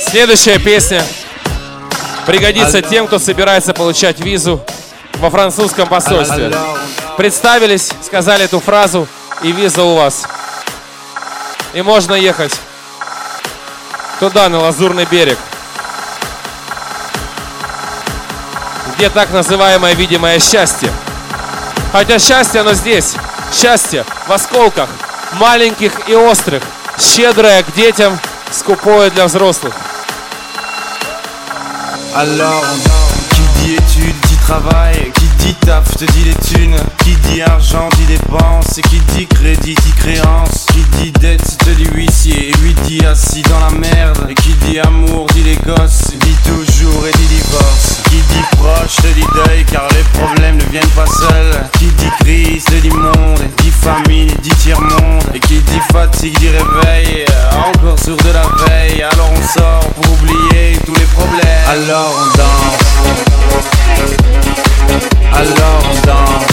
Следующая песня пригодится тем, кто собирается получать визу во французском посольстве. Представились, сказали эту фразу, и виза у вас. И можно ехать туда, на Лазурный берег, где так называемое видимое счастье. Хотя счастье, оно здесь. Счастье в осколках, маленьких и острых, щедрое к детям, скупое для взрослых. Alors, qui dit études, dit travail, qui dit taf, te dit les thunes, qui dit argent, dit dépenses, et qui dit crédit, dit créance, qui dit dette, te dit huissier, et lui dit assis dans la merde, et qui dit amour, dit les gosses, dit toujours et dit divorce, qui dit proche, te dit deuil, car les problèmes ne viennent pas seuls, qui dit crise, te dit monde, et dit famine, dit tiers-monde, et qui dit fatigue, dit réveil, encore sourd de la veille, alors on sort pour oublier tous les problèmes. Alors on danse, alors on danse,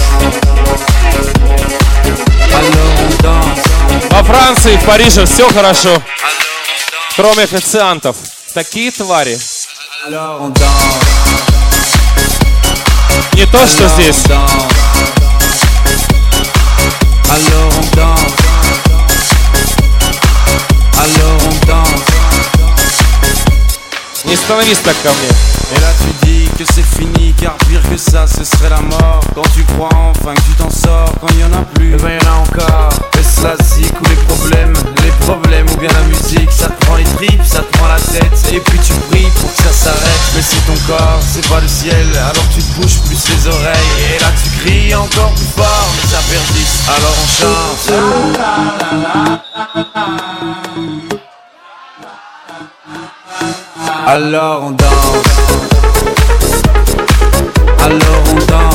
alors on danse. Во Франции, в Париже все хорошо, кроме официантов. Такие твари. Alors on danse. Не то, что здесь. Alors on danse. Alors on danse. Не становись так ко мне. Et là tu dis que c'est fini, car pire que ça ce serait la mort. Quand tu crois enfin que tu t'en sors, quand il y en a plus, et ben y en a encore. Est-ce la zik ou les problèmes ou bien la musique. Ça te prend les tripes, ça te prend la tête, et puis tu pries pour que ça s'arrête. Mais si ton corps c'est pas le ciel, alors tu te bouges plus les oreilles. Et là tu cries encore plus fort, mais ça persiste. Alors on chante. Alors on danse. Alors on danse.